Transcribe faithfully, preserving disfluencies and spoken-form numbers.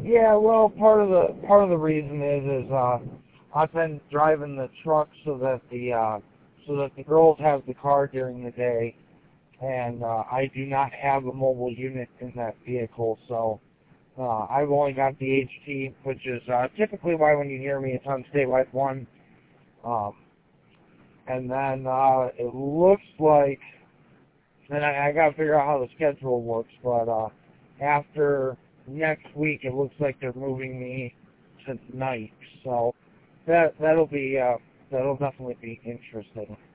Yeah, well, part of the part of the reason is is uh, I've been driving the truck so that the uh, so that the girls have the car during the day, and uh, I do not have a mobile unit in that vehicle, so uh, I've only got the H T, which is uh, typically why when you hear me, it's on Statewide One. Um, and then uh, it looks like, and I, I got to figure out how the schedule works, but uh, after next week, it looks like they're moving me to night, so that that'll be uh, that'll definitely be interesting.